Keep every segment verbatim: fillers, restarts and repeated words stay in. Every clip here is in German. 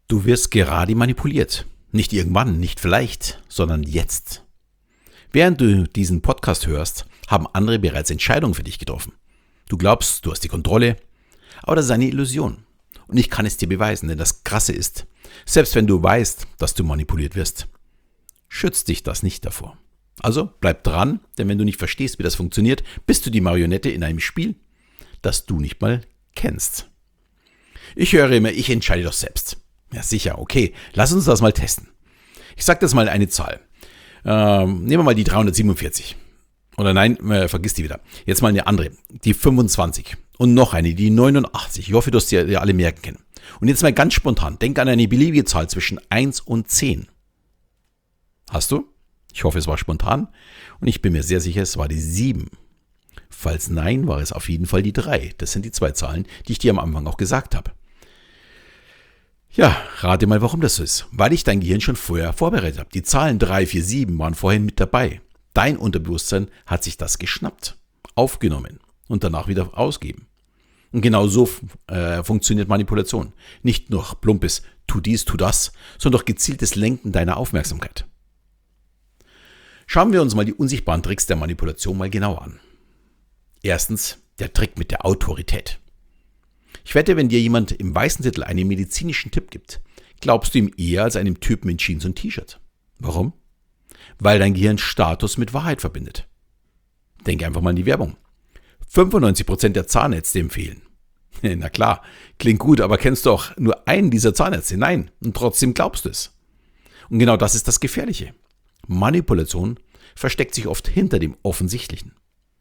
Du wirst gerade manipuliert. Nicht irgendwann, nicht vielleicht, sondern jetzt. Während du diesen Podcast hörst, haben andere bereits Entscheidungen für dich getroffen. Du glaubst, du hast die Kontrolle, aber das ist eine Illusion. Und ich kann es dir beweisen, denn das Krasse ist, selbst wenn du weißt, dass du manipuliert wirst, schützt dich das nicht davor. Also bleib dran, denn wenn du nicht verstehst, wie das funktioniert, bist du die Marionette in einem Spiel, das du nicht mal kennst. Ich höre immer, ich entscheide doch selbst. Ja sicher, okay, lass uns das mal testen. Ich sage das mal eine Zahl. Ähm, nehmen wir mal die dreihundertsiebenundvierzig. Oder nein, äh, vergiss die wieder. Jetzt mal eine andere, die fünfundzwanzig. Und noch eine, die neunundachtzig. Ich hoffe, du hast die, die alle merken können. Und jetzt mal ganz spontan, denk an eine beliebige Zahl zwischen eins und zehn. Hast du? Ich hoffe, es war spontan. Und ich bin mir sehr sicher, es war die sieben. Falls nein, war es auf jeden Fall die drei. Das sind die zwei Zahlen, die ich dir am Anfang auch gesagt habe. Ja, rate mal, warum das so ist. Weil ich dein Gehirn schon vorher vorbereitet habe. Die Zahlen drei, vier, sieben waren vorhin mit dabei. Dein Unterbewusstsein hat sich das geschnappt, aufgenommen und danach wieder ausgeben. Und genau so äh, funktioniert Manipulation. Nicht nur plumpes tu dies, tu das, sondern doch gezieltes Lenken deiner Aufmerksamkeit. Schauen wir uns mal die unsichtbaren Tricks der Manipulation mal genauer an. Erstens, der Trick mit der Autorität. Ich wette, wenn dir jemand im weißen Titel einen medizinischen Tipp gibt, glaubst du ihm eher als einem Typen in Jeans und T-Shirt. Warum? Weil dein Gehirn Status mit Wahrheit verbindet. Denk einfach mal an die Werbung. fünfundneunzig Prozent der Zahnärzte empfehlen. Na klar, klingt gut, aber kennst du auch nur einen dieser Zahnärzte? Nein, und trotzdem glaubst du es. Und genau das ist das Gefährliche. Manipulation versteckt sich oft hinter dem Offensichtlichen.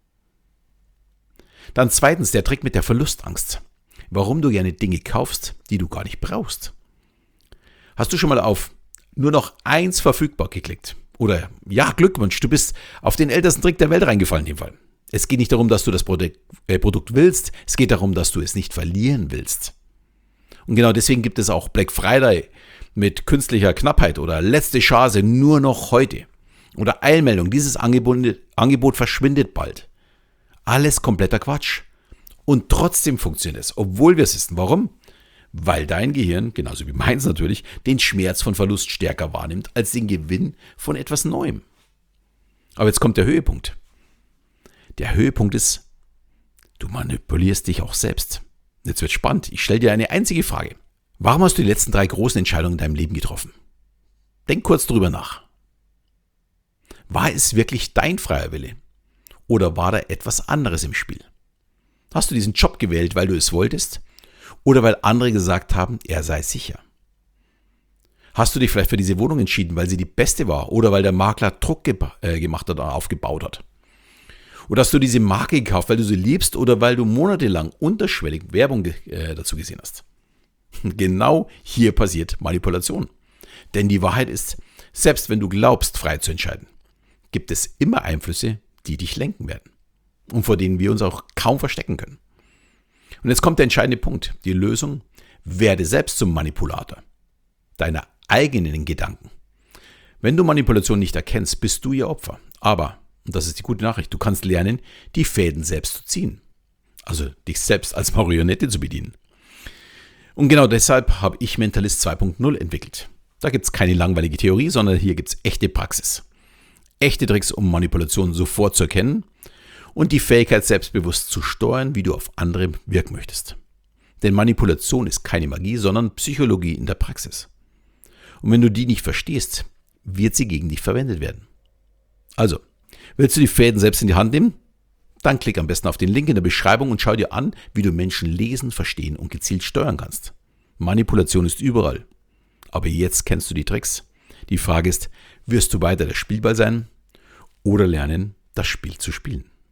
Dann zweitens der Trick mit der Verlustangst. Warum du gerne Dinge kaufst, die du gar nicht brauchst. Hast du schon mal auf nur noch eins verfügbar geklickt? Oder ja, Glückwunsch, du bist auf den ältesten Trick der Welt reingefallen in dem Fall. Es geht nicht darum, dass du das Produkt, äh, Produkt willst, es geht darum, dass du es nicht verlieren willst. Und genau deswegen gibt es auch Black Friday mit künstlicher Knappheit oder letzte Chance nur noch heute. Oder Eilmeldung, dieses Angebot, Angebot verschwindet bald. Alles kompletter Quatsch. Und trotzdem funktioniert es, obwohl wir es wissen. Warum? Weil dein Gehirn, genauso wie meins natürlich, den Schmerz von Verlust stärker wahrnimmt als den Gewinn von etwas Neuem. Aber jetzt kommt der Höhepunkt. Der Höhepunkt ist, du manipulierst dich auch selbst. Jetzt wird spannend. Ich stelle dir eine einzige Frage. Warum hast du die letzten drei großen Entscheidungen in deinem Leben getroffen? Denk kurz drüber nach. War es wirklich dein freier Wille? Oder war da etwas anderes im Spiel? Hast du diesen Job gewählt, weil du es wolltest? Oder weil andere gesagt haben, er sei sicher? Hast du dich vielleicht für diese Wohnung entschieden, weil sie die beste war? Oder weil der Makler Druck ge- äh, gemacht hat oder aufgebaut hat? Oder hast du diese Marke gekauft, weil du sie liebst? Oder weil du monatelang unterschwellig Werbung äh, dazu gesehen hast? Genau hier passiert Manipulation. Denn die Wahrheit ist, selbst wenn du glaubst, frei zu entscheiden, gibt es immer Einflüsse, die dich lenken werden. Und vor denen wir uns auch kaum verstecken können. Und jetzt kommt der entscheidende Punkt. Die Lösung: werde selbst zum Manipulator deiner eigenen Gedanken. Wenn du Manipulation nicht erkennst, bist du ihr Opfer. Aber, und das ist die gute Nachricht, du kannst lernen, die Fäden selbst zu ziehen. Also dich selbst als Marionette zu bedienen. Und genau deshalb habe ich Mentalist zwei Punkt null entwickelt. Da gibt es keine langweilige Theorie, sondern hier gibt es echte Praxis. Echte Tricks, um Manipulation sofort zu erkennen und die Fähigkeit, selbstbewusst zu steuern, wie du auf andere wirken möchtest. Denn Manipulation ist keine Magie, sondern Psychologie in der Praxis. Und wenn du die nicht verstehst, wird sie gegen dich verwendet werden. Also, willst du die Fäden selbst in die Hand nehmen? Dann klick am besten auf den Link in der Beschreibung und schau dir an, wie du Menschen lesen, verstehen und gezielt steuern kannst. Manipulation ist überall. Aber jetzt kennst du die Tricks. Die Frage ist, wirst du weiter der Spielball sein oder lernen, das Spiel zu spielen?